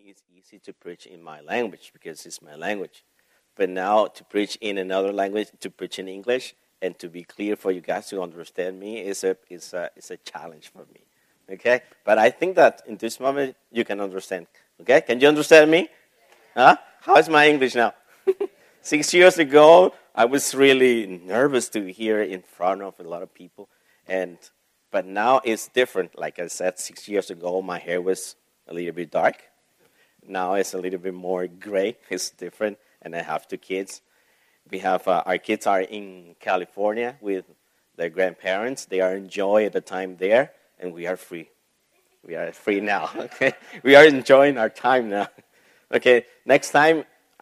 it's easy to preach in my language because it's my language. But now to preach in another language, to preach in English, and to be clear for you guys to understand me is a challenge for me. Okay? But I think that in this moment you can understand. Okay? Can you understand me? Huh? How is my English now? 6 years ago, I was really nervous to hear in front of a lot of people, but now it's different. Like I said, 6 years ago, my hair was a little bit dark. Now it's a little bit more gray. It's different, and I have 2 kids. We have our kids are in California with their grandparents. They are enjoying the time there, and we are free. We are free now. Okay, we are enjoying our time now. Okay, next time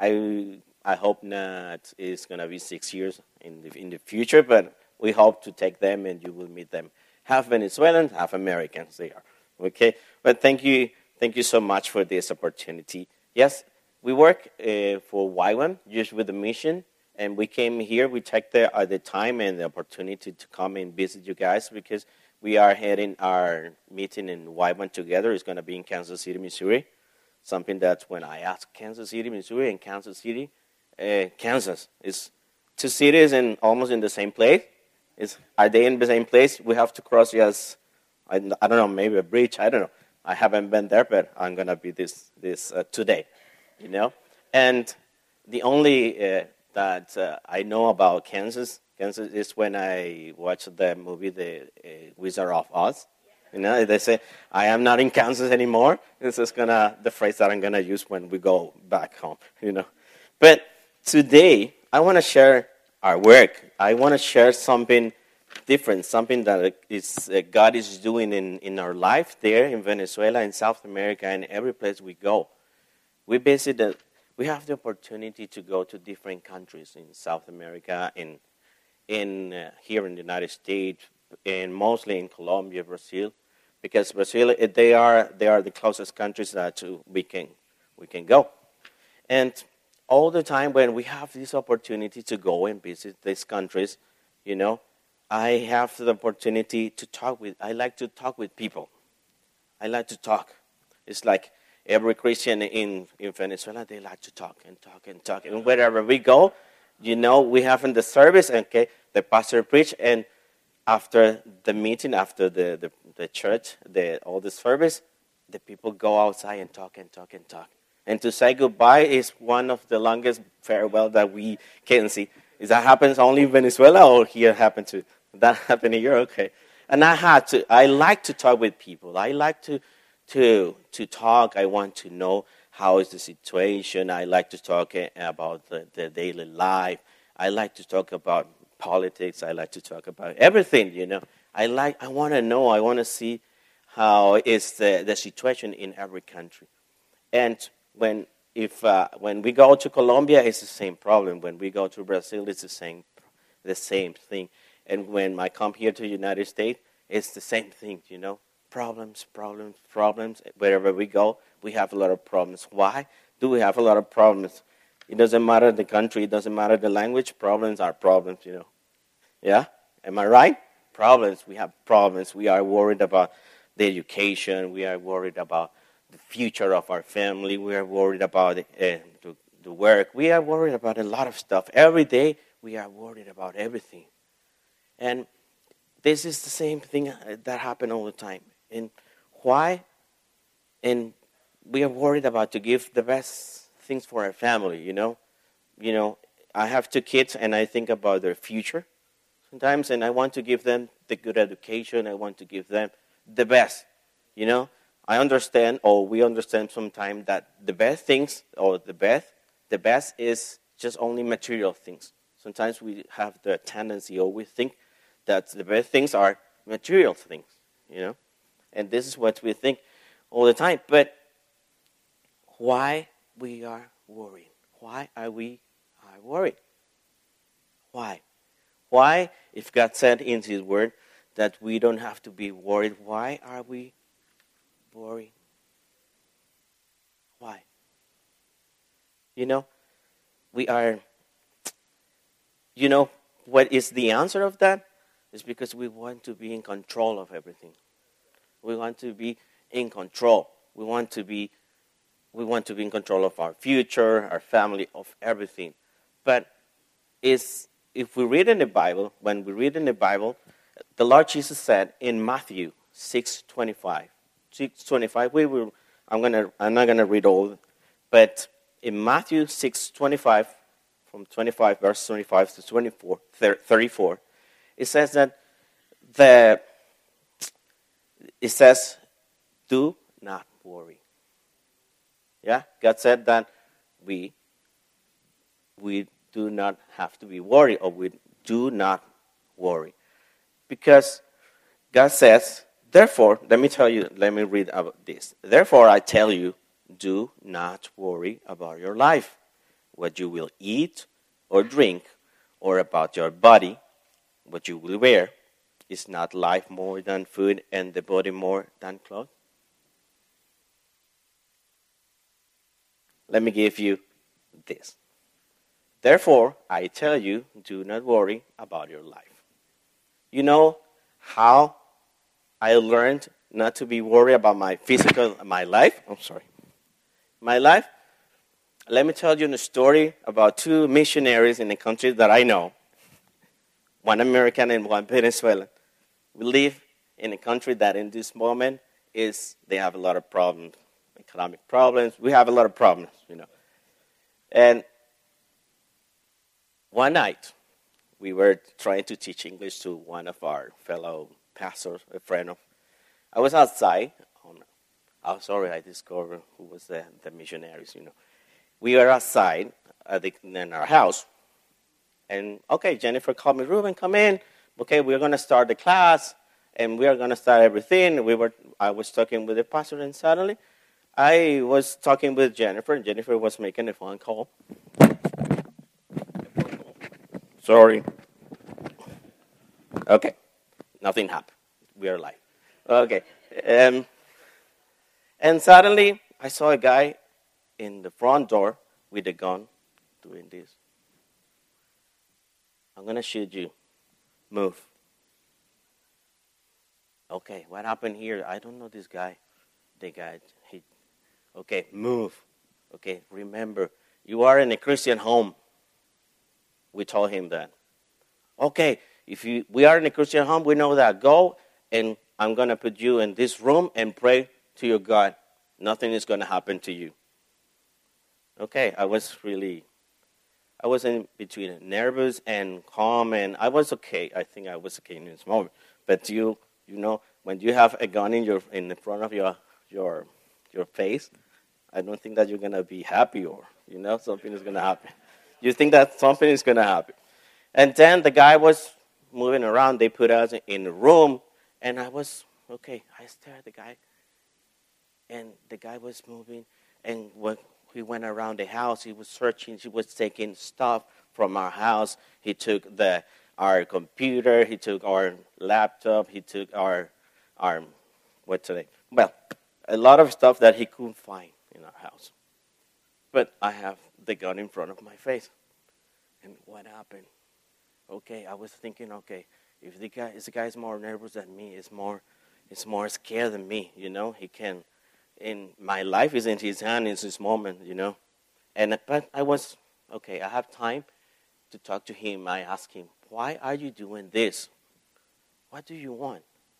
I hope not it's gonna be 6 years in the future, but we hope to take them and you will meet them. Half Venezuelans, half Americans they are. Okay, but thank you so much for this opportunity. Yes, we work for Y1 just with the mission, and we came here. We took the time and the opportunity to come and visit you guys because we are having our meeting in Y1 together. It's gonna be in Kansas City, Missouri. Something that when I ask Kansas City, Missouri, and Kansas City, Kansas is 2 cities and almost in the same place. Are they in the same place? We have to cross just I don't know, maybe a bridge. I don't know. I haven't been there, but I'm gonna be this today, you know. And the only that I know about Kansas is when I watched the movie The Wizard of Oz. You know, they say, I am not in Kansas anymore. This is the phrase that I'm going to use when we go back home, you know. But today, I want to share our work. I want to share something different, something that God is doing in our life there in Venezuela, in South America, and every place we go. We have the opportunity to go to different countries in South America, in here in the United States, and mostly in Colombia, Brazil. Because Brazil, they are the closest countries that we can go, and all the time when we have this opportunity to go and visit these countries, you know, I have the opportunity to talk with. I like to talk with people. I like to talk. It's like every Christian in Venezuela, they like to talk and talk and talk, and wherever we go, you know, we have in the service, okay, the pastor preach and. After the meeting, after the church, all the service, the people go outside and talk and talk and talk. And to say goodbye is one of the longest farewell that we can see. Is that happens only in Venezuela or here happen too? That happened here, okay. And I like to talk with people. I like to talk. I want to know how is the situation. I like to talk about the daily life. I like to talk about politics. I like to talk about everything, you know. I want to know. I want to see how is the situation in every country. And when we go to Colombia, it's the same problem. When we go to Brazil, it's the same thing. And when I come here to the United States, it's the same thing, you know. Problems. Wherever we go, we have a lot of problems. Why do we have a lot of problems? It doesn't matter the country. It doesn't matter the language. Problems are problems, you know. Yeah? Am I right? Problems. We have problems. We are worried about the education. We are worried about the future of our family. We are worried about the work. We are worried about a lot of stuff. Every day, we are worried about everything. And this is the same thing that happens all the time. And why? And we are worried about to give the best things for our family, you know. You know, I have 2 kids, and I think about their future sometimes, and I want to give them the good education. I want to give them the best, you know. I understand, or we understand sometimes that the best things, or the best is just only material things. Sometimes we have the tendency, or we think that the best things are material things, you know. And this is what we think all the time. But why we are worried? Why are we worried? Why? Why, if God said in His Word that we don't have to be worried, why are we worried? Why? You know, what is the answer of that? It's because we want to be in control of everything. We want to be in control. We want to be We want to be in control of our future, our family, of everything. But if we read in the Bible, when we read in the Bible, the Lord Jesus said in Matthew 6:25, 6:25. I'm not gonna read all, but in Matthew 6:25, from 25 verse 25 to 34, it says that it says, "Do not worry." Yeah, God said that we do not have to be worried, or we do not worry. Because God says, therefore, let me read about this. Therefore, I tell you, do not worry about your life, what you will eat or drink, or about your body, what you will wear. Is not life more than food, and the body more than clothes? Let me give you this. Therefore, I tell you, do not worry about your life. You know how I learned not to be worried about my life? I'm sorry. My life? Let me tell you a story about two missionaries in a country that I know. One American and one Venezuelan. We live in a country that in this moment they have a lot of problems, economic problems. We have a lot of problems, And one night, we were trying to teach English to one of our fellow pastors, a friend of. I was outside. I discovered who was the missionaries. We were outside in our house, and okay, Jennifer called me, Ruben, come in. Okay, we're going to start the class, and we are going to start everything. I was talking with the pastor, and suddenly, I was talking with Jennifer, and Jennifer was making a phone call. Sorry. Okay. Nothing happened. We are live. Okay. And suddenly, I saw a guy in the front door with a gun doing this. I'm going to shoot you. Move. Okay, what happened here? I don't know this guy. Okay, move. Okay, remember, you are in a Christian home. We told him that. Okay, we are in a Christian home, we know that. Go, and I'm going to put you in this room and pray to your God. Nothing is going to happen to you. Okay, I was in between nervous and calm, and I was okay. I think I was okay in this moment. But when you have a gun in the front of your face, I don't think that you're going to be happy, or something is going to happen. You think that something is going to happen. And then the guy was moving around. They put us in a room, and I was, okay, I stared at the guy, and the guy was moving, and when he went around the house, he was searching, he was taking stuff from our house. He took our computer, he took our laptop, he took our what's today? Well, a lot of stuff that he couldn't find in our house. But I have the gun in front of my face. And what happened? Okay, I was thinking, okay, if the guy is more nervous than me, is more scared than me, he can, in my life is in his hand in this moment, but I was, okay, I have time to talk to him. I asked him, why are you doing this? What do you want?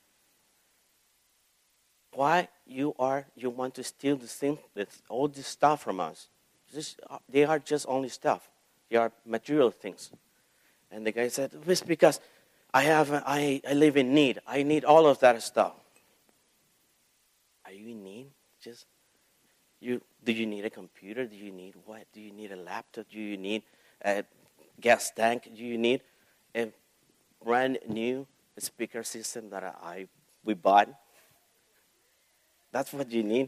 Why you want to steal all this stuff from us? They are just only stuff. They are material things. And the guy said, it's because I live in need. I need all of that stuff. Are you in need? Do you need a computer? Do you need what? Do you need a laptop? Do you need a gas tank? Do you need a brand new speaker system that we bought? That's what you need.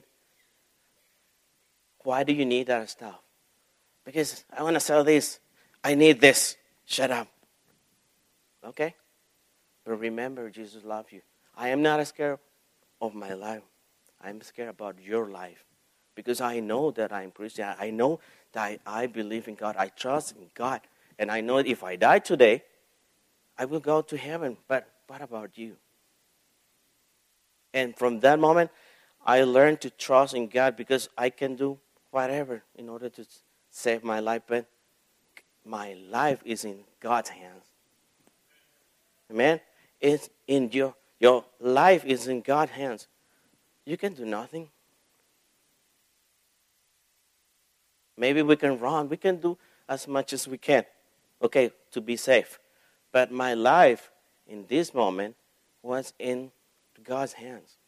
Why do you need that stuff? Because I want to sell this. I need this. Shut up. Okay? But remember, Jesus loves you. I am not scared of my life. I'm scared about your life. Because I know that I'm Christian. I know that I believe in God. I trust in God. And I know if I die today, I will go to heaven. But what about you? And from that moment, I learned to trust in God because I can do whatever in order to save my life, but my life is in God's hands. Amen? It's in your life is in God's hands. You can do nothing. Maybe we can run. We can do as much as we can, okay, to be safe. But my life in this moment was in God's hands.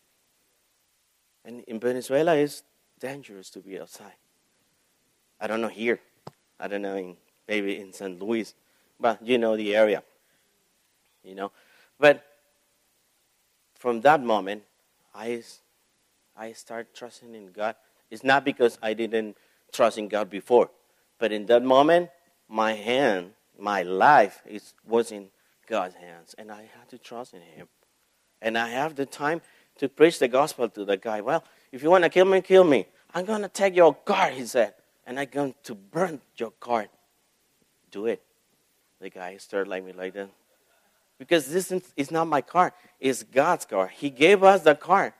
And in Venezuela, it's dangerous to be outside. I don't know here. I don't know maybe in St. Louis. But you know the area. You know. But from that moment, I start trusting in God. It's not because I didn't trust in God before. But in that moment, my life was in God's hands. And I had to trust in Him. And I have the time to preach the gospel to the guy. Well, if you want to kill me, kill me. I'm going to take your car, he said. And I'm going to burn your car. Do it. The guy stared at me like that. Because this is not my car. It's God's car. He gave us the car.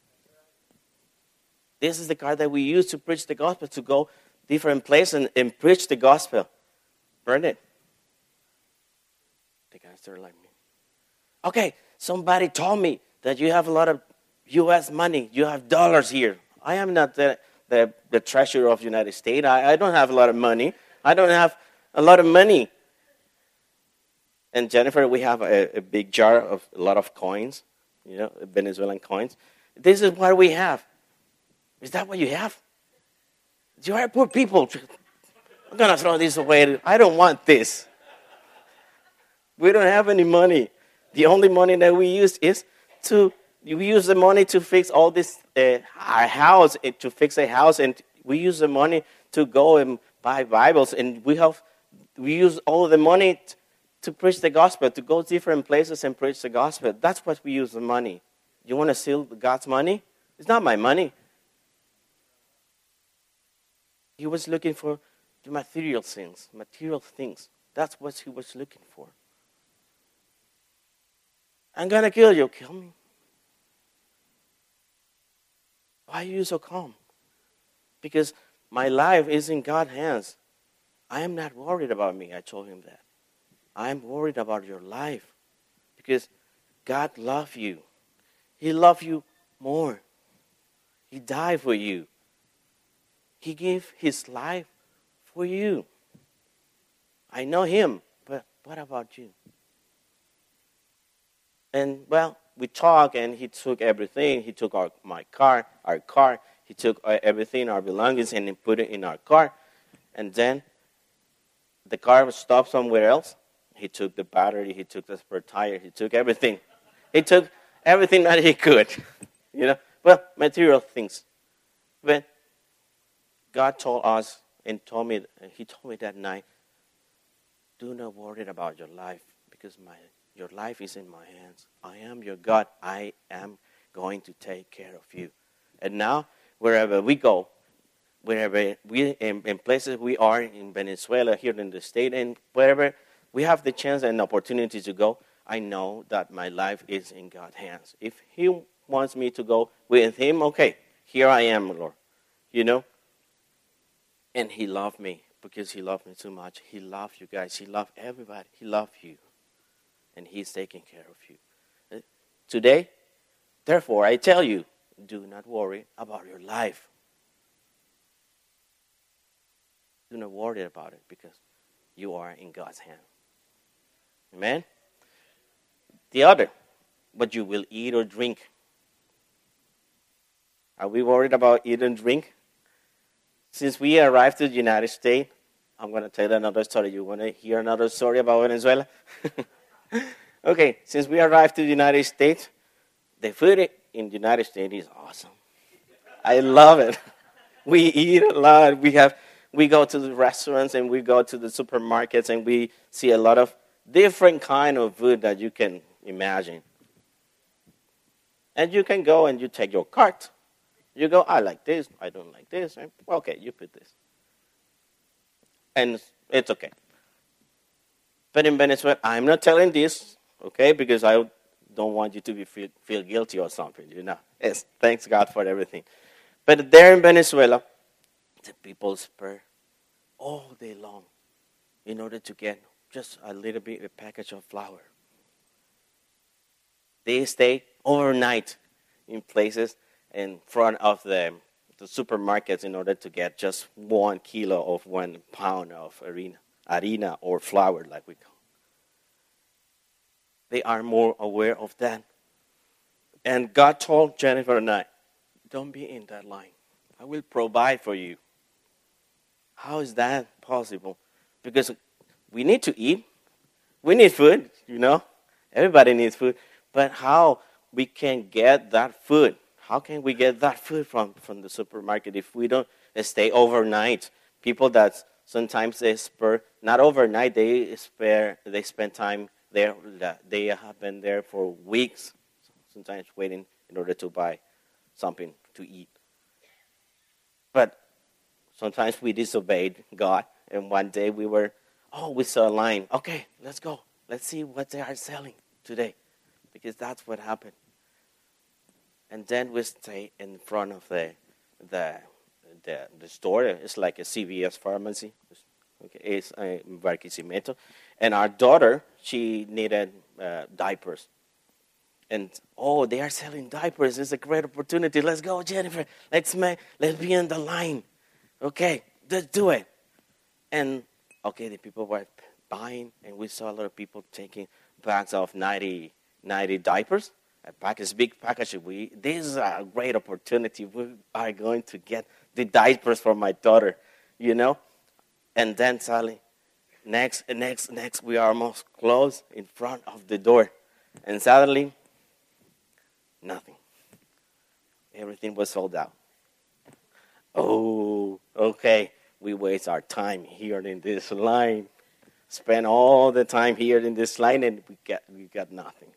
This is the car that we use to preach the gospel, to go different places and preach the gospel. Burn it. The guy stared like me. Okay, somebody told me that you have a lot of U.S. money. You have dollars here. I am not the treasurer of the United States. I don't have a lot of money. I don't have a lot of money. And Jennifer, we have a big jar of a lot of coins, Venezuelan coins. This is what we have. Is that what you have? You are poor people. I'm going to throw this away. I don't want this. We don't have any money. The only money that we use is we use the money to fix all this, our house, to fix a house, and we use the money to go and buy Bibles, and we use all the money to preach the gospel, to go different places and preach the gospel. That's what we use the money. You want to steal God's money? It's not my money. He was looking for the material things. That's what he was looking for. I'm going to kill you. Kill me. Why are you so calm? Because my life is in God's hands. I am not worried about me. I told him that. I am worried about your life. Because God loves you. He loves you more. He died for you. He gave his life for you. I know him, but what about you? And, well, we talked, and he took everything. He took our car. He took everything, our belongings, and he put it in our car. And then the car was stopped somewhere else. He took the battery. He took the spare tire. He took everything. He took everything that he could. Well, material things. But God told us and he told me that night, do not worry about your life because your life is in my hands. I am your God. I am going to take care of you. And now, wherever we go, wherever we in places we are in Venezuela, here in the state, and wherever we have the chance and opportunity to go, I know that my life is in God's hands. If he wants me to go with him, okay, here I am, Lord. And he loved me because he loved me too much. He loved you guys. He loved everybody. He loved you. And he's taking care of you. Today, therefore, I tell you, do not worry about your life. Do not worry about it because you are in God's hand. Amen? The other, what you will eat or drink. Are we worried about eat and drink? Since we arrived to the United States, I'm going to tell another story. You want to hear another story about Venezuela? Okay, since we arrived to the United States, the food in the United States is awesome. I love it. We eat a lot. We go to the restaurants and we go to the supermarkets and we see a lot of different kind of food that you can imagine. And you can go and you take your cart. You go, I like this, I don't like this. Okay, you put this. And it's okay. But in Venezuela, I'm not telling this, okay, because I don't want you to feel guilty or something, Yes, thanks God for everything. But there in Venezuela, The people spare all day long in order to get just a little bit a package of flour. They stay overnight in places in front of the supermarkets in order to get just 1 kilo of 1 pound of harina or flour, like we call. They are more aware of that. And God told Jennifer and I, don't be in that line. I will provide for you. How is that possible? Because we need to eat. We need food, Everybody needs food. But how we can get that food? How can we get that food from the supermarket if we don't stay overnight? People that sometimes they spare, not overnight, they spend time there. They have been there for weeks, sometimes waiting in order to buy something to eat. But sometimes we disobeyed God, and one day we saw a line. Okay, let's go. Let's see what they are selling today, because that's what happened. And then we stay in front of the store. It's like a CVS pharmacy. Okay, it's in Barquisimeto. And our daughter, she needed diapers. And, they are selling diapers. It's a great opportunity. Let's go, Jennifer. Let's be in the line. Okay, let's do it. And, the people were buying, and we saw a lot of people taking bags of 90 diapers. A package, big package. This is a great opportunity. We are going to get the diapers for my daughter, And then suddenly, next, we are almost close in front of the door. And suddenly, nothing. Everything was sold out. Oh, okay. We waste our time here in this line. Spend all the time here in this line, and we got nothing.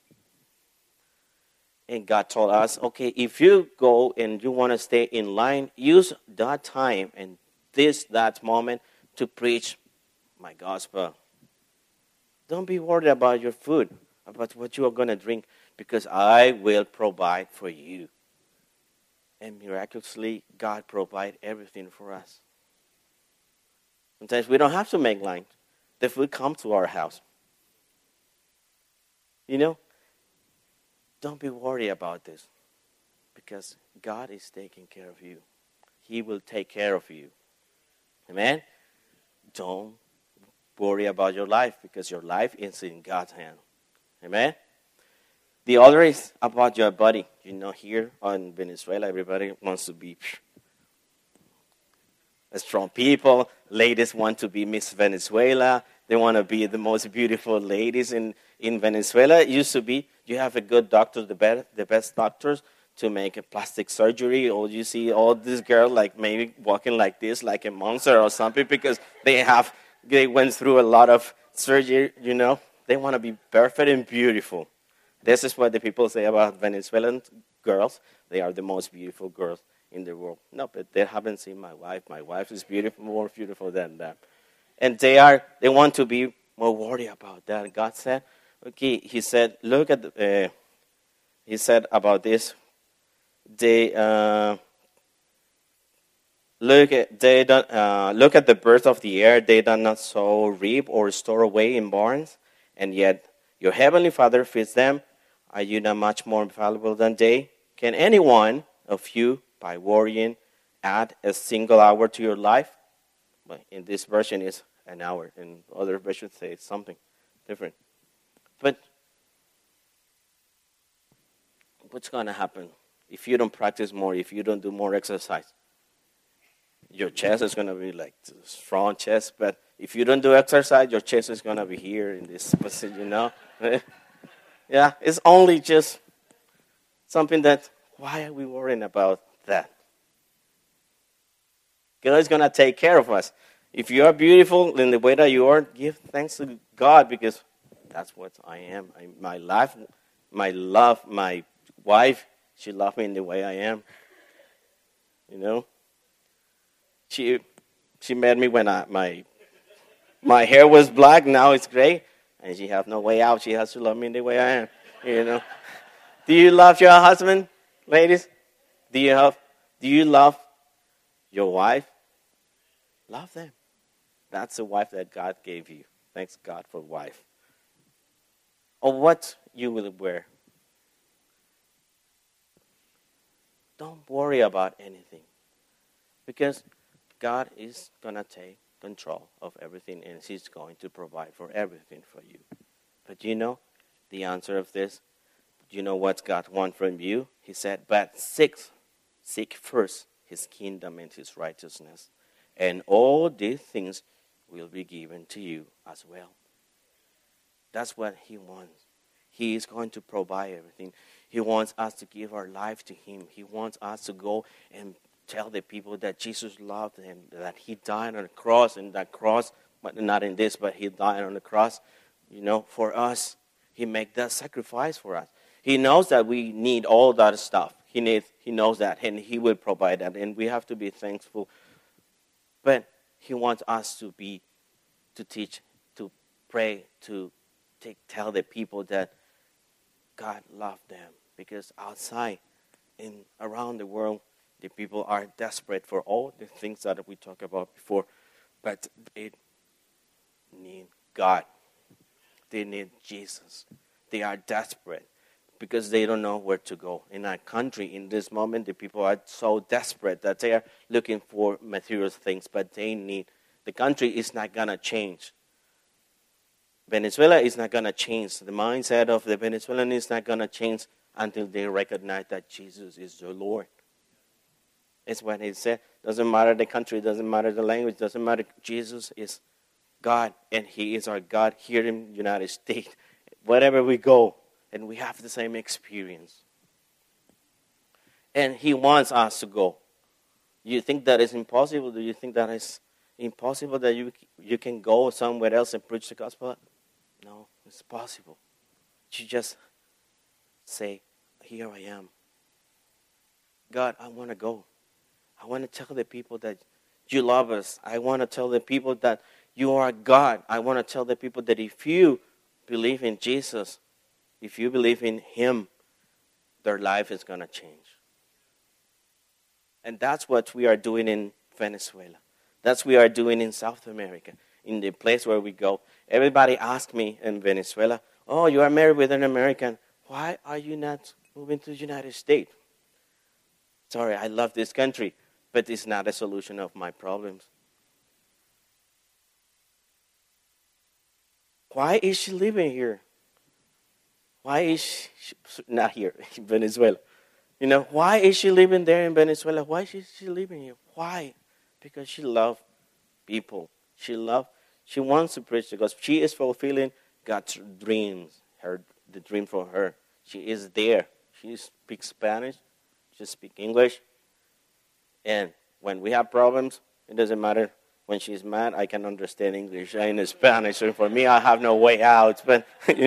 And God told us, okay, if you go and you want to stay in line, use that time and that moment to preach my gospel. Don't be worried about your food, about what you are going to drink, because I will provide for you. And miraculously, God provides everything for us. Sometimes we don't have to make lines. The food comes to our house. Don't be worried about this, because God is taking care of you. He will take care of you. Amen? Don't worry about your life, because your life is in God's hand. Amen? The other is about your body. Here in Venezuela, everybody wants to be strong people. Ladies want to be Miss Venezuela. They want to be the most beautiful ladies in Venezuela. It used to be you have a good doctor, the best doctors, to make a plastic surgery, or you see all these girls like maybe walking like this, like a monster or something, because they went through a lot of surgery, They want to be perfect and beautiful. This is what the people say about Venezuelan girls. They are the most beautiful girls in the world. No, but they haven't seen my wife. My wife is beautiful, more beautiful than that. And they want to be more worried about that. God said, okay, he said, he said about this, look at the birds of the air. They do not sow, reap, or store away in barns, and yet your heavenly Father feeds them. Are you not much more valuable than they? Can any one of you, by worrying, add a single hour to your life? But in this version, it's an hour. In other versions, say it's something different. But what's going to happen if you don't practice more, if you don't do more exercise? Your chest is going to be like a strong chest, but if you don't do exercise, your chest is going to be here in this position, Yeah, it's only just something that, why are we worrying about that? God is going to take care of us. If you are beautiful in the way that you are, give thanks to God, because that's what I am. My wife, she loves me in the way I am. She met me when my hair was black, now it's gray, and she has no way out. She has to love me in the way I am. Do you love your husband, ladies? Do you love your wife? Love them. That's the wife that God gave you. Thanks God for wife. Or what you will wear. Don't worry about anything. Because God is going to take control of everything and He's going to provide for everything for you. But you know the answer of this? Do you know what God wants from you? He said, but seek first His kingdom and His righteousness. And all these things will be given to you as well. That's what He wants. He is going to provide everything. He wants us to give our life to Him. He wants us to go and tell the people that Jesus loved them, that He died on the cross, and that cross, but not in this, but He died on the cross, for us. He made that sacrifice for us. He knows that we need all that stuff. He knows that, and He will provide that, and we have to be thankful. But He wants us to teach, to pray, to tell the people that God loved them. Because outside and around the world, the people are desperate for all the things that we talked about before. But they need God. They need Jesus. They are desperate because they don't know where to go. In our country, in this moment, the people are so desperate that they are looking for material things, but the country is not going to change. Venezuela is not going to change. The mindset of the Venezuelan is not going to change until they recognize that Jesus is the Lord. It's what He said. Doesn't matter the country, doesn't matter the language, doesn't matter. Jesus is God, and He is our God here in the United States. Wherever we go, and we have the same experience. And He wants us to go. You think that is impossible? Do you think that is impossible that you can go somewhere else and preach the gospel? No, it's possible. You just say, here I am. God, I want to go. I want to tell the people that you love us. I want to tell the people that you are God. I want to tell the people that if you believe in Jesus, if you believe in Him, their life is going to change. And that's what we are doing in Venezuela. That's what we are doing in South America, in the place where we go. Everybody asks me in Venezuela, oh, you are married with an American. Why are you not moving to the United States? Sorry, I love this country, but it's not a solution of my problems. Why is she living here? Why is she not here in Venezuela? Why is she living there in Venezuela? Why is she living here? Why? Because she loves people. She wants to preach the gospel. She is fulfilling God's dreams, the dream for her. She is there. She speaks Spanish. She speaks English. And when we have problems, it doesn't matter. When she's mad, I can understand English and Spanish. So for me, I have no way out. But,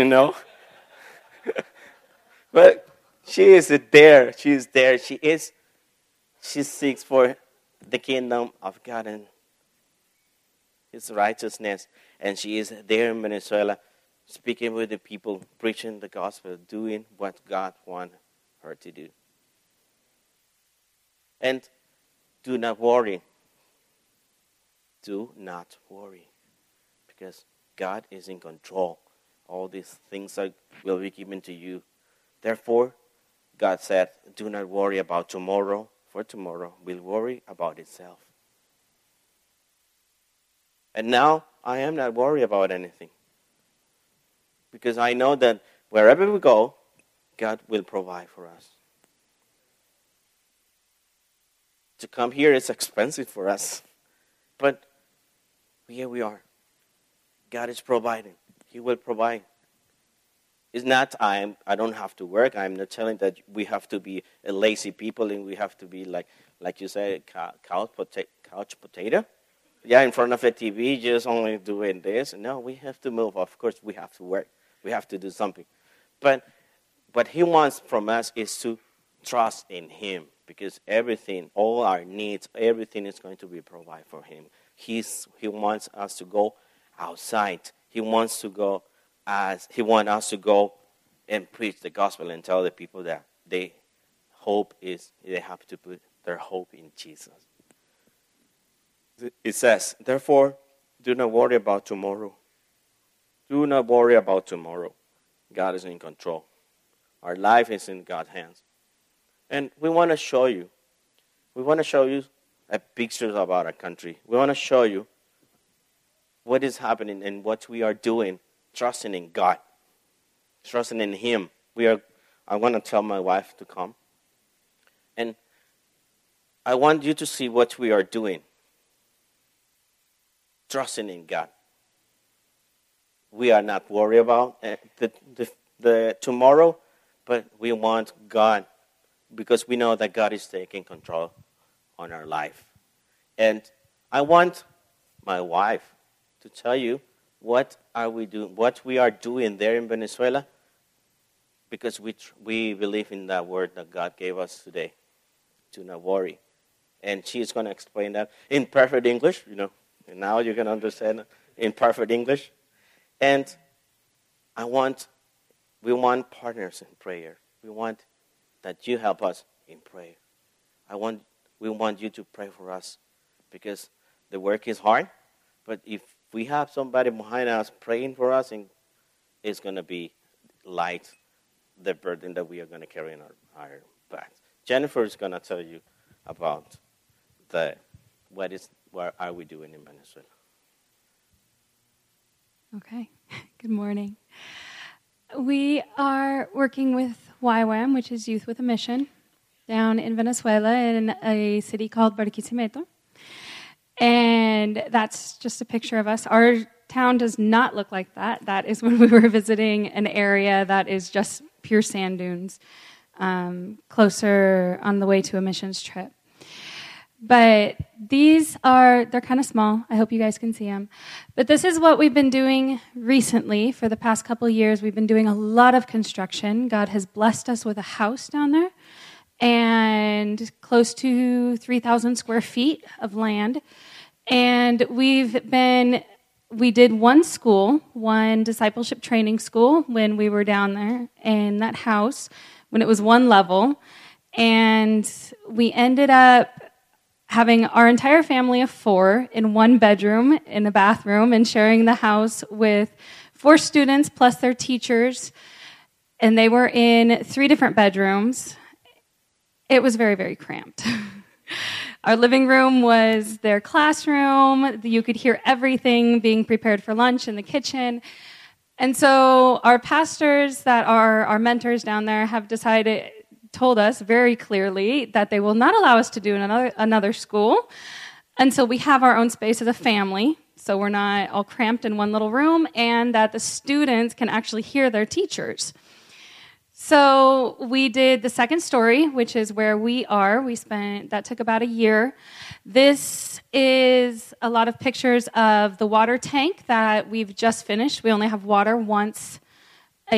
But she is there. She is there. She seeks for the kingdom of God and His righteousness. And she is there in Venezuela, speaking with the people, preaching the gospel, doing what God wants her to do. And do not worry. Do not worry. Because God is in control. All these things will be given to you. Therefore, God said, do not worry about tomorrow, for tomorrow will worry about itself. And now, I am not worried about anything. Because I know that wherever we go, God will provide for us. To come here is expensive for us. But here we are. God is providing. He will provide. It's not I don't have to work. I'm not telling that we have to be a lazy people and we have to be like you say, couch potato. Yeah, in front of a TV, just only doing this. No, we have to move. Of course, we have to work. We have to do something. But what He wants from us is to trust in Him. Because everything, all our needs, everything is going to be provided for Him. He wants us to go outside. He wants us to go and preach the gospel and tell the people that they have to put their hope in Jesus. It says, therefore, do not worry about tomorrow. Do not worry about tomorrow. God is in control. Our life is in God's hands. And we want to show you a picture about our country. We want to show you what is happening and what we are doing, trusting in God, trusting in Him. I want to tell my wife to come. And I want you to see what we are doing, trusting in God. We are not worried about the tomorrow, but we want God because we know that God is taking control on our life. And I want my wife to tell you what we are doing there in Venezuela, because we believe in that word that God gave us today, do not worry. And she's going to explain that in perfect English, and now you can understand in perfect English. And we want partners in prayer. We want that you help us in prayer. We want you to pray for us, because the work is hard, but if we have somebody behind us praying for us, it's going to be light, the burden that we are going to carry in our backs. Jennifer is going to tell you about what are we doing in Venezuela. Okay, good morning. We are working with YWAM, which is Youth with a Mission, down in Venezuela in a city called Barquisimeto. And that's just a picture of us. Our town does not look like that. That is when we were visiting an area that is just pure sand dunes, closer on the way to a missions trip. But they're kind of small. I hope you guys can see them. But this is what we've been doing recently. For the past couple of years, we've been doing a lot of construction. God has blessed us with a house down there and close to 3,000 square feet of land. And we did one discipleship training school when we were down there in that house, when it was one level. And we ended up having our entire family of 4 in one bedroom in a bathroom and sharing the house with 4 students plus their teachers. And they were in 3 different bedrooms. It was very, very cramped. Our living room was their classroom. You could hear everything being prepared for lunch in the kitchen. And so our pastors that are our mentors down there have told us very clearly that they will not allow us to do another school until we have our own space as a family, so we're not all cramped in one little room, and that the students can actually hear their teachers. So we did the second story, which is where we are. That took about a year. This is a lot of pictures of the water tank that we've just finished. We only have water once a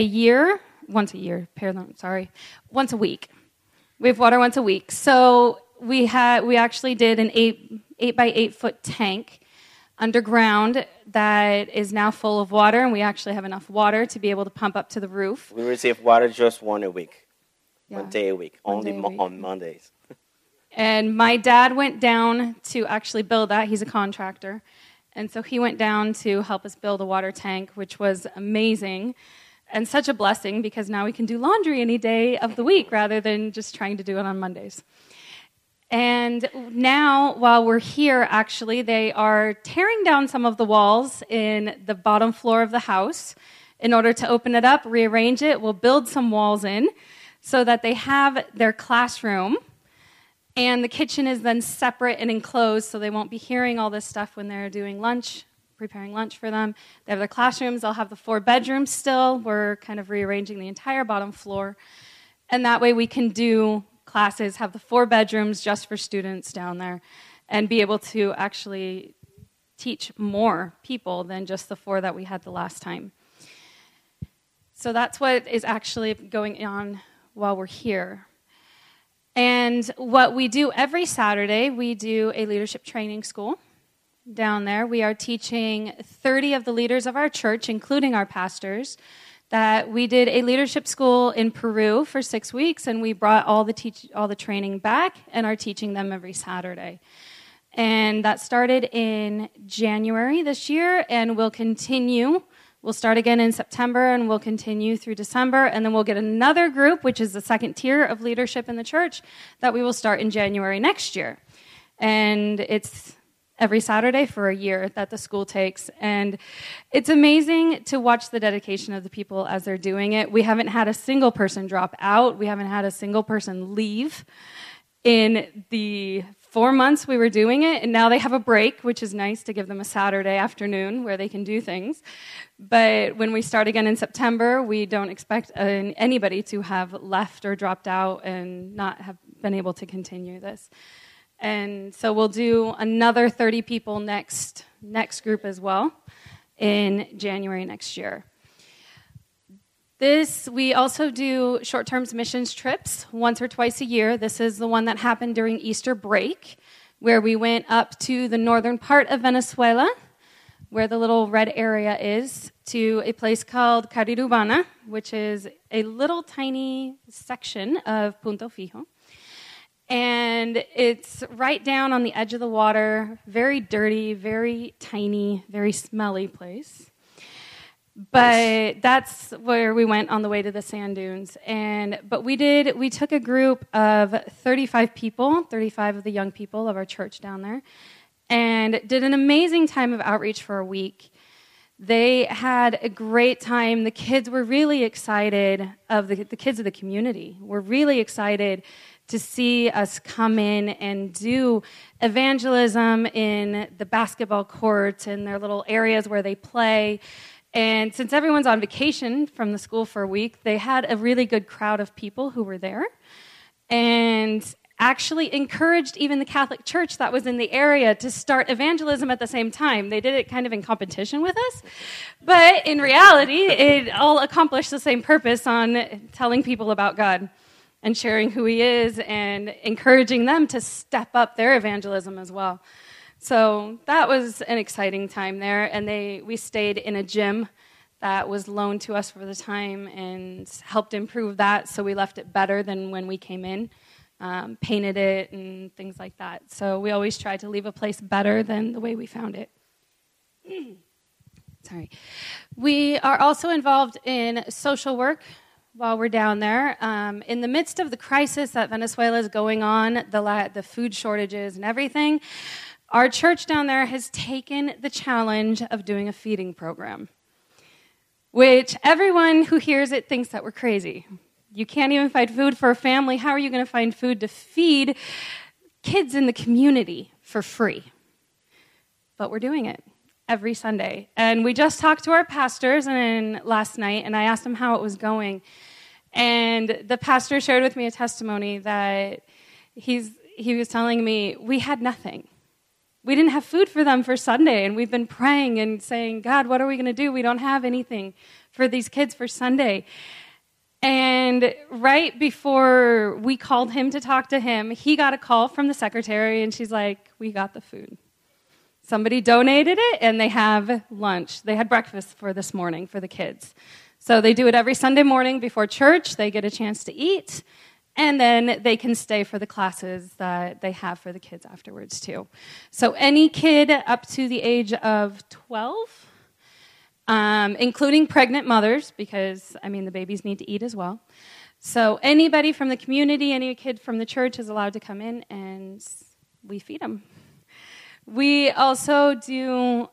week. We have water once a week. So we actually did an 8 by 8 foot tank underground that is now full of water, and we actually have enough water to be able to pump up to the roof. We receive water just one day a week, on Mondays. And my dad went down to actually build that. He's a contractor. And so he went down to help us build a water tank, which was amazing and such a blessing, because now we can do laundry any day of the week rather than just trying to do it on Mondays. And now, while we're here, actually, they are tearing down some of the walls in the bottom floor of the house in order to open it up, rearrange it. We'll build some walls in so that they have their classroom, and the kitchen is then separate and enclosed, so they won't be hearing all this stuff when they're doing lunch, preparing lunch for them. They have their classrooms. They'll have the 4 bedrooms still. We're kind of rearranging the entire bottom floor. And that way we can do classes, have the 4 bedrooms just for students down there, and be able to actually teach more people than just the 4 that we had the last time. So that's what is actually going on while we're here. And what we do every Saturday, we do a leadership training school down there. We are teaching 30 of the leaders of our church, including our pastors, that we did a leadership school in Peru for 6 weeks, and we brought all the training back and are teaching them every Saturday. And that started in January this year, and will continue. We'll start again in September, and we'll continue through December, and then we'll get another group, which is the second tier of leadership in the church, that we will start in January next year. And it's every Saturday for a year that the school takes. And it's amazing to watch the dedication of the people as they're doing it. We haven't had a single person drop out. We haven't had a single person leave in the 4 months we were doing it, and now they have a break, which is nice to give them a Saturday afternoon where they can do things. But when we start again in September, we don't expect anybody to have left or dropped out and not have been able to continue this. And so we'll do another 30 people next group as well in January next year. We also do short-term missions trips once or twice a year. This is the one that happened during Easter break, where we went up to the northern part of Venezuela, where the little red area is, to a place called Carirubana, which is a little tiny section of Punto Fijo. And it's right down on the edge of the water, very dirty, very tiny, very smelly place. But that's where we went on the way to the sand dunes. But we took a group of 35 people, 35 of the young people of our church down there, and did an amazing time of outreach for a week. They had a great time. The kids were really excited, the kids of the community were really excited to see us come in and do evangelism in the basketball courts and their little areas where they play. And since everyone's on vacation from the school for a week, they had a really good crowd of people who were there and actually encouraged even the Catholic Church that was in the area to start evangelism at the same time. They did it kind of in competition with us, but in reality, it all accomplished the same purpose on telling people about God and sharing who He is and encouraging them to step up their evangelism as well. So that was an exciting time there, and we stayed in a gym that was loaned to us for the time and helped improve that, so we left it better than when we came in, painted it and things like that. So we always try to leave a place better than the way we found it. Sorry. We are also involved in social work while we're down there. In the midst of the crisis that Venezuela is going on, the food shortages and everything, our church down there has taken the challenge of doing a feeding program, which everyone who hears it thinks that we're crazy. You can't even find food for a family. How are you going to find food to feed kids in the community for free? But we're doing it every Sunday. And we just talked to our pastors last night, and I asked them how it was going. And the pastor shared with me a testimony that he was telling me, we had nothing. We didn't have food for them for Sunday, and we've been praying and saying, God, what are we going to do? We don't have anything for these kids for Sunday. And right before we called him to talk to him, he got a call from the secretary, and she's like, we got the food. Somebody donated it, and they have lunch. They had breakfast for this morning for the kids. So they do it every Sunday morning before church. They get a chance to eat, and then they can stay for the classes that they have for the kids afterwards, too. So any kid up to the age of 12, including pregnant mothers, because, the babies need to eat as well. So anybody from the community, any kid from the church is allowed to come in, and we feed them. We also do,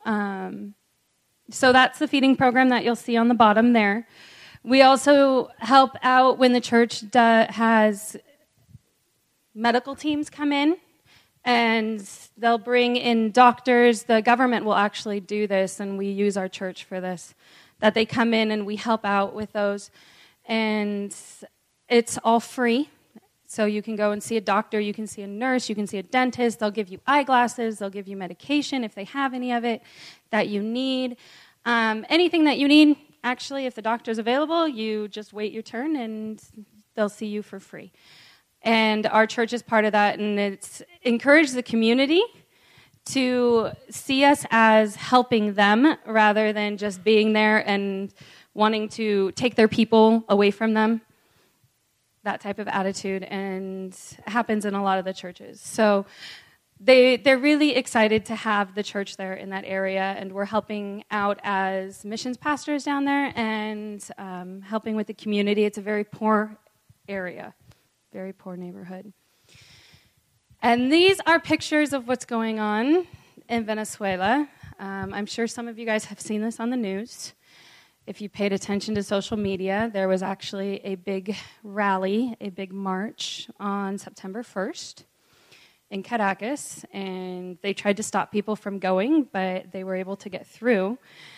so that's the feeding program that you'll see on the bottom there. We also help out when the church has medical teams come in, and they'll bring in doctors. The government will actually do this, and we use our church for this, that they come in and we help out with those. And it's all free. So you can go and see a doctor, you can see a nurse, you can see a dentist. They'll give you eyeglasses, they'll give you medication if they have any of it that you need. Anything that you need, actually, if the doctor's available, you just wait your turn and they'll see you for free. And our church is part of that, and it's encouraged the community to see us as helping them rather than just being there and wanting to take their people away from them. That type of attitude, and happens in a lot of the churches. So they're really excited to have the church there in that area, and we're helping out as missions pastors down there and helping with the community. It's a very poor area, very poor neighborhood. And these are pictures of what's going on in Venezuela. I'm sure some of you guys have seen this on the news. If you paid attention to social media, there was actually a big rally, a big march on September 1st. In Caracas, and they tried to stop people from going, but they were able to get through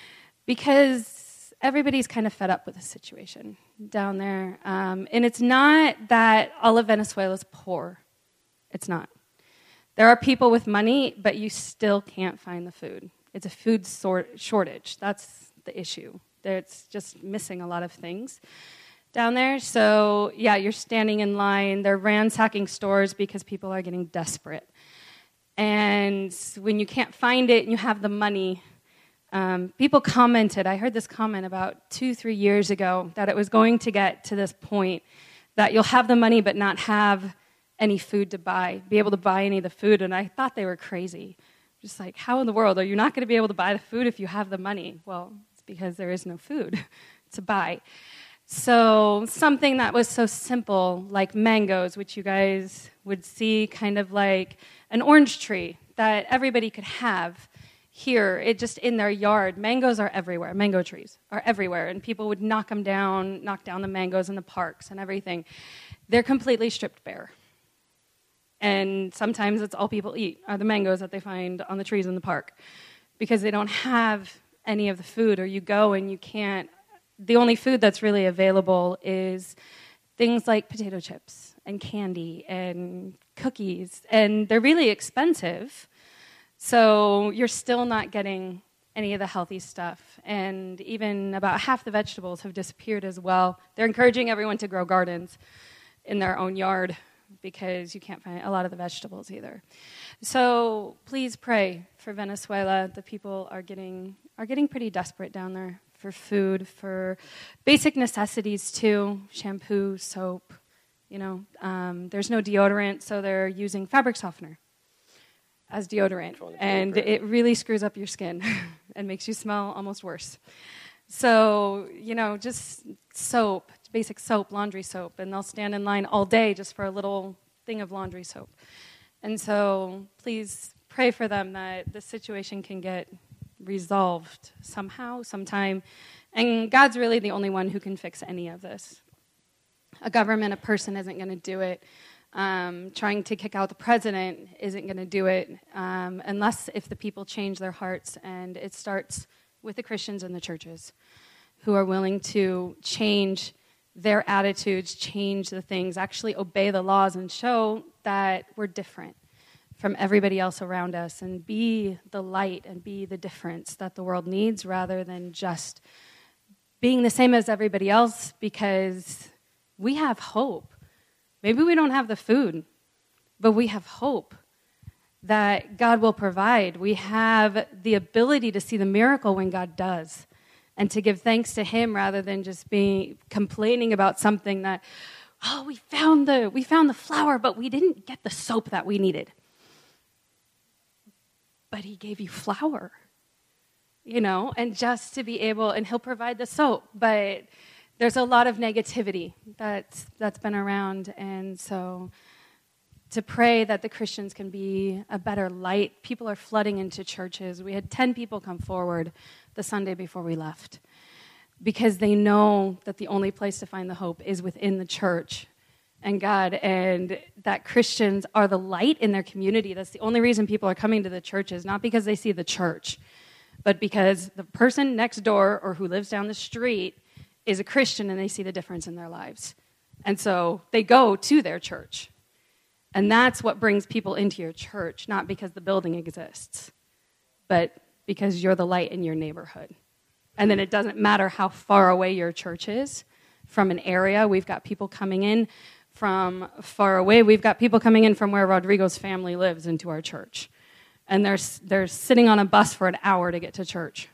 because everybody's kind of fed up with the situation down there. And it's not that all of Venezuela is poor. It's not. There are people with money, but you still can't find the food. It's a food shortage. That's the issue. It's just missing a lot of things down there. So, yeah, you're standing in line. They're ransacking stores because people are getting desperate. And when you can't find it and you have the money, people commented. I heard this comment about 2-3 years ago that it was going to get to this point that you'll have the money but not have any food to buy, be able to buy any of the food. And I thought they were crazy. Just like, how in the world are you not going to be able to buy the food if you have the money? Well, it's because there is no food to buy. So something that was so simple, like mangoes, which you guys would see kind of like an orange tree that everybody could have here, it just in their yard. Mangoes are everywhere. Mango trees are everywhere, and people would knock down the mangoes in the parks and everything. They're completely stripped bare. And sometimes it's all people eat are the mangoes that they find on the trees in the park because they don't have any of the food, or you go and you can't. The only food that's really available is things like potato chips and candy and cookies, and they're really expensive, so you're still not getting any of the healthy stuff, and even about half the vegetables have disappeared as well. They're encouraging everyone to grow gardens in their own yard because you can't find a lot of the vegetables either. So please pray for Venezuela. The people are getting pretty desperate down there for food, for basic necessities too, shampoo, soap. There's no deodorant, so they're using fabric softener as deodorant, and it really screws up your skin and makes you smell almost worse. So, just soap, basic soap, laundry soap, and they'll stand in line all day just for a little thing of laundry soap. And so please pray for them that the situation can get resolved somehow, sometime. And God's really the only one who can fix any of this. A government, a person isn't going to do it. Trying to kick out the president isn't going to do it unless if the people change their hearts. And it starts with the Christians and the churches who are willing to change their attitudes, change the things, actually obey the laws and show that we're different from everybody else around us and be the light and be the difference that the world needs rather than just being the same as everybody else, because we have hope. Maybe we don't have the food, but we have hope that God will provide. We have the ability to see the miracle when God does and to give thanks to Him rather than just complaining about something that, we found the flour, but we didn't get the soap that we needed. But He gave you flour, and just to be able, and He'll provide the soap, but there's a lot of negativity that's been around, and so to pray that the Christians can be a better light. People are flooding into churches. We had 10 people come forward the Sunday before we left because they know that the only place to find the hope is within the church and God, and that Christians are the light in their community. That's the only reason people are coming to the churches, not because they see the church, but because the person next door or who lives down the street is a Christian and they see the difference in their lives. And so they go to their church. And that's what brings people into your church, not because the building exists, but because you're the light in your neighborhood. And then it doesn't matter how far away your church is from an area. We've got people coming in from far away. We've got people coming in from where Rodrigo's family lives into our church. And they're sitting on a bus for an hour to get to church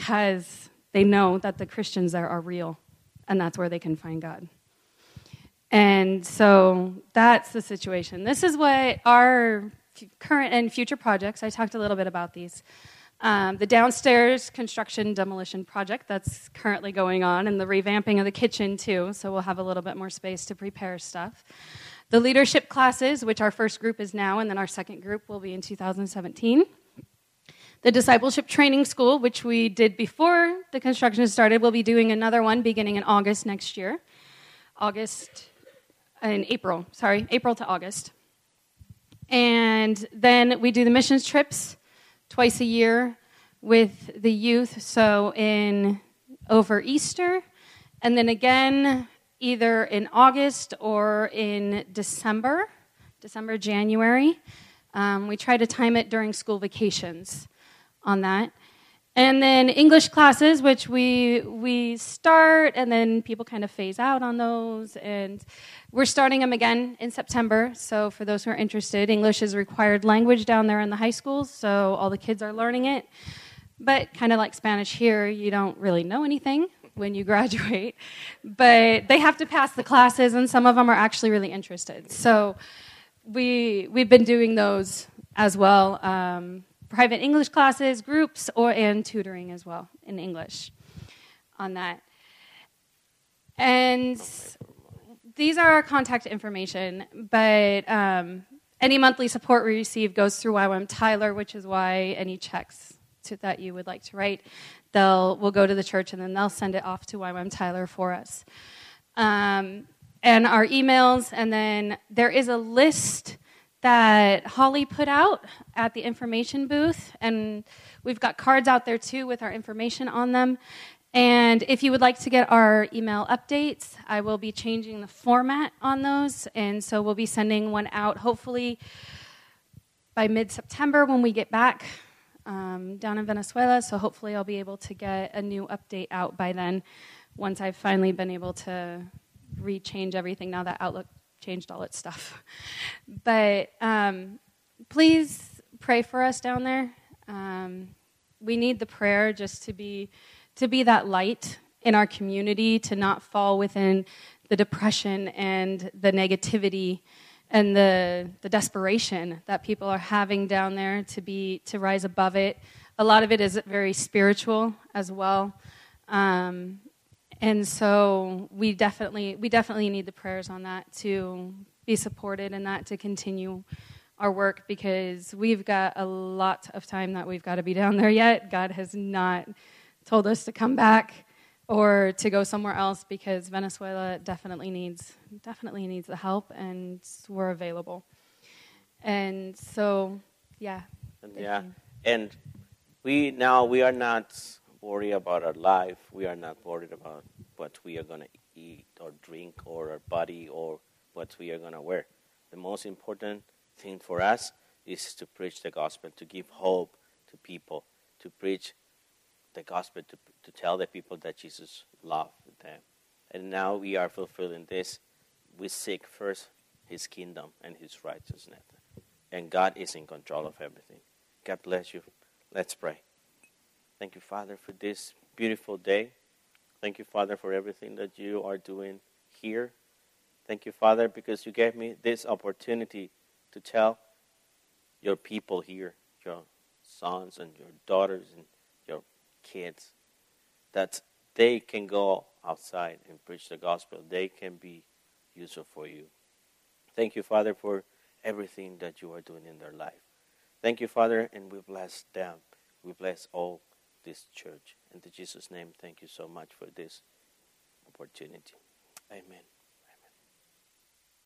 because they know that the Christians there are real, and that's where they can find God. And so that's the situation. This is what our current and future projects, I talked a little bit about these. The downstairs construction demolition project that's currently going on, and the revamping of the kitchen too, so we'll have a little bit more space to prepare stuff. The leadership classes, which our first group is now, and then our second group will be in 2017. The discipleship training school, which we did before the construction started, we'll be doing another one beginning in August next year. April to August. And then we do the missions trips twice a year with the youth, so over Easter, and then again either in August or in December, January. We try to time it during school vacations on that. And then English classes, which we start, and then people kind of phase out on those. And we're starting them again in September. So for those who are interested, English is required language down there in the high schools, so all the kids are learning it. But kind of like Spanish here, you don't really know anything when you graduate. But they have to pass the classes, and some of them are actually really interested. So we've been doing those as well. Private English classes, groups, and tutoring as well in English on that. And these are our contact information, but any monthly support we receive goes through YWAM Tyler, which is why any checks that you would like to write, will go to the church, and then they'll send it off to YWAM Tyler for us. And our emails, and then there is a list that Holly put out at the information booth, and we've got cards out there too with our information on them. And if you would like to get our email updates, I will be changing the format on those, and so we'll be sending one out hopefully by mid-September when we get back down in Venezuela, so hopefully I'll be able to get a new update out by then once I've finally been able to rechange everything now that Outlook changed all its stuff. But please pray for us down there. We need the prayer just to be that light in our community, to not fall within the depression and the negativity and the desperation that people are having down there, to rise above it. A lot of it is very spiritual as well. And so we definitely need the prayers on that to be supported and that to continue our work, because we've got a lot of time that we've got to be down there yet. God has not told us to come back or to go somewhere else, because Venezuela definitely needs the help, and we're available. And so, yeah. And we are not worried about our life. We are not worried about what we are going to eat or drink, or our body, or what we are going to wear. The most important thing for us is to preach the gospel, to give hope to people, to preach the gospel, to tell the people that Jesus loved them. And now we are fulfilling this. We seek first his kingdom and his righteousness. And God is in control of everything. God bless you. Let's pray. Thank you, Father, for this beautiful day. Thank you, Father, for everything that you are doing here. Thank you, Father, because you gave me this opportunity to tell your people here, your sons and your daughters and your kids, that they can go outside and preach the gospel. They can be useful for you. Thank you, Father, for everything that you are doing in their life. Thank you, Father, and we bless them. We bless all this church. In Jesus' name, thank you so much for this opportunity. Amen.